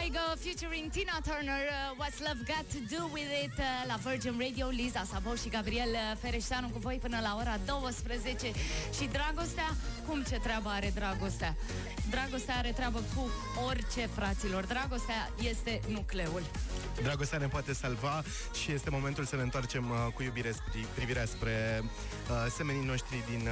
Kygo featuring Tina Turner, What's Love Got to Do With It, la Virgin Radio. Liza Sabo și Gabriel Fereșteanu cu voi până la ora 12. Și dragostea, cum ce treabă are dragostea? Dragostea are treabă cu orice, fraților. Dragostea este nucleul. Dragostea ne poate salva și este momentul să ne întoarcem cu iubire privirea spre semenii noștri din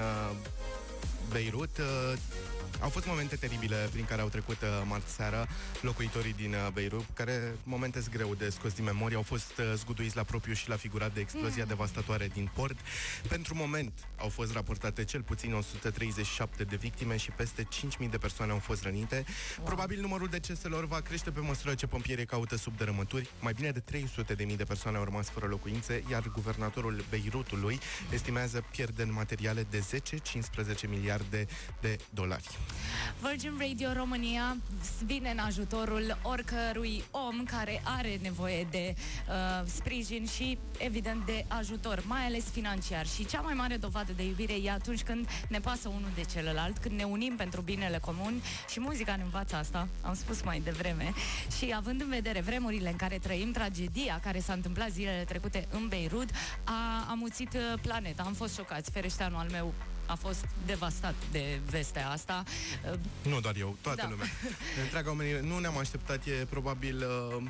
Beirut. Au fost momente teribile prin care au trecut marți seara locuitorii din Beirut, care momente greu de scos din memorie. Au fost zguduiți la propriu și la figurat de explozia devastatoare din port. Pentru moment au fost raportate cel puțin 137 de victime și peste 5.000 de persoane au fost rănite. Probabil numărul deceselor va crește pe măsură ce pompierii caută sub dărâmături. Mai bine de 300.000 de persoane au rămas fără locuințe, iar guvernatorul Beirutului estimează pierderi materiale de 10-15 miliarde de dolari. Virgin Radio România vine în ajutorul oricărui om care are nevoie de sprijin și, evident, de ajutor, mai ales financiar. Și cea mai mare dovadă de iubire e atunci când ne pasă unul de celălalt, când ne unim pentru binele comun, și muzica ne învață asta, am spus mai devreme. Și având în vedere vremurile în care trăim, tragedia care s-a întâmplat zilele trecute în Beirut a amuțit planeta. Am fost șocați. Fereșteanul al meu a fost devastat de vestea asta. Nu doar eu, toată lumea. Întreaga omenire. Nu ne-am așteptat, e probabil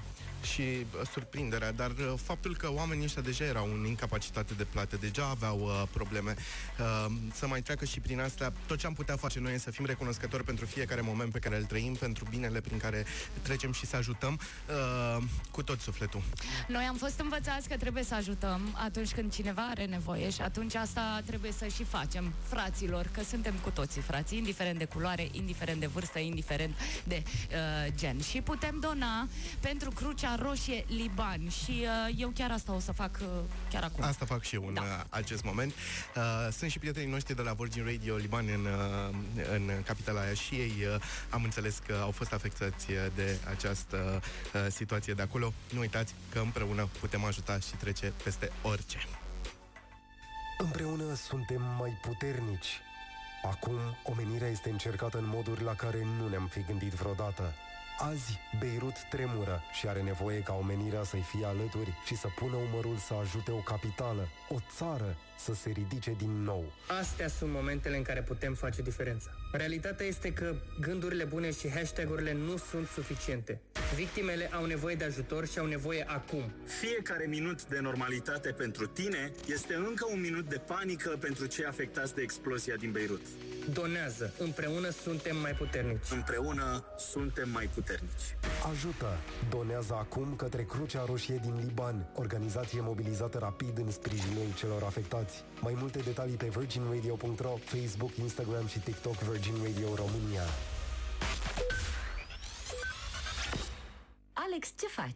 și surprinderea, dar faptul că oamenii ăștia deja erau în incapacitate de plată, deja aveau probleme, să mai treacă și prin astea, tot ce am putea face noi e să fim recunoscători pentru fiecare moment pe care îl trăim, pentru binele prin care trecem și să ajutăm cu tot sufletul. Noi am fost învățați că trebuie să ajutăm atunci când cineva are nevoie și atunci asta trebuie să și facem, fraților, că suntem cu toții frați, indiferent de culoare, indiferent de vârstă, indiferent de gen. Și putem dona pentru Crucea Roșie Liban și eu chiar asta o să fac chiar acum. Asta fac și eu în acest moment. Sunt și prietenii noștri de la Virgin Radio Liban în capitala aia și ei am înțeles că au fost afectați de această situație de acolo. Nu uitați că împreună putem ajuta și trece peste orice. Împreună suntem mai puternici. Acum, omenirea este încercată în moduri la care nu ne-am fi gândit vreodată. Azi, Beirut tremură și are nevoie ca omenirea să-i fie alături și să pună umărul să ajute o capitală, o țară, să se ridice din nou. Astea sunt momentele în care putem face diferența. Realitatea este că gândurile bune și hashtag-urile nu sunt suficiente. Victimele au nevoie de ajutor și au nevoie acum. Fiecare minut de normalitate pentru tine este încă un minut de panică pentru cei afectați de explozia din Beirut. Donează. Împreună suntem mai puternici. Împreună suntem mai puternici. Ajută! Donează acum către Crucea Roșie din Liban, organizație mobilizată rapid în sprijinul celor afectați. Mai multe detalii pe virginradio.ro, Facebook, Instagram și TikTok Virgin Radio România. Alex, ce faci?